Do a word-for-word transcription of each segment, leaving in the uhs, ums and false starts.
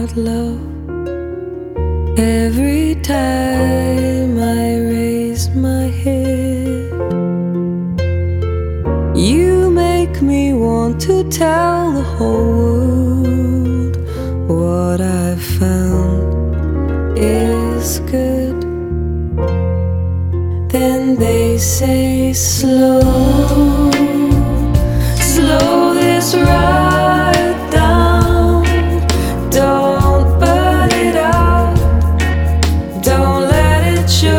about love. Every time I raise my head, you make me want to tell the whole world what I've found is good. Then they say, slow, slow this ride down. Don't burn it out, don't let it show.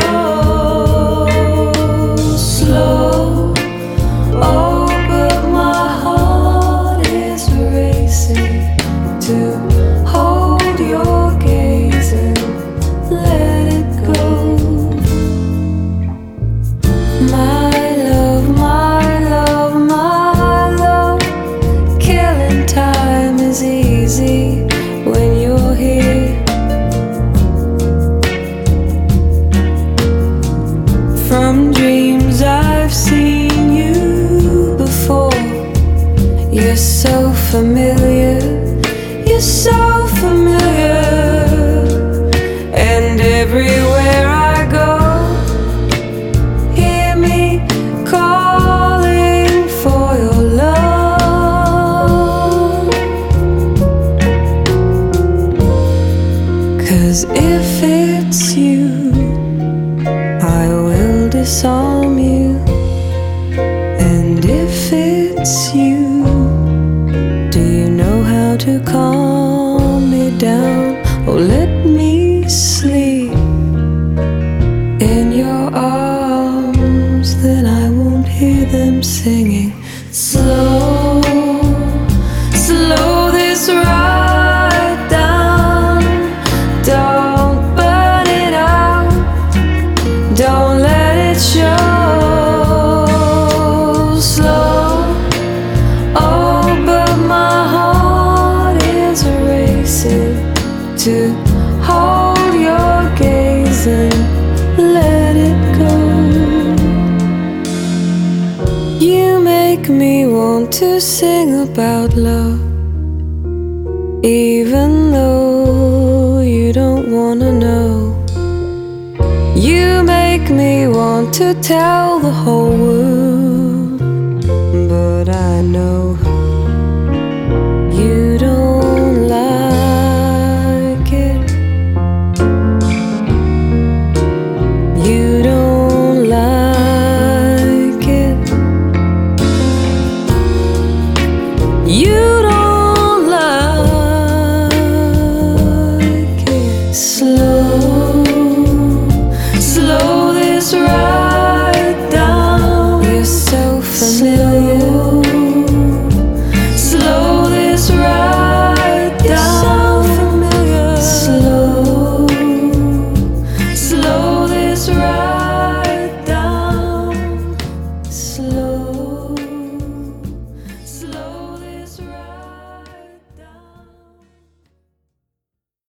Slow, oh, but my heart is racing to hold your gaze and let it go. My love, my love, my love, killing time is easy when you're here. From dreams I've seen you before. You're so familiar, you're so familiar. And everywhere I go, hear me calling for your love. 'Cause if it's you, I will disarm you. And if it's you, do you know how to calm me down? Or let me sleep in your arms, then I won't hear them singing. Slow, slow this ride down. Don't burn it out, don't let it show. Slow, oh, but my heart is racing to hold your gaze and let it go. You make me want to sing about love, even though you don't wanna know. You make me want to tell the whole world, but I know you don't like it. You don't like it. You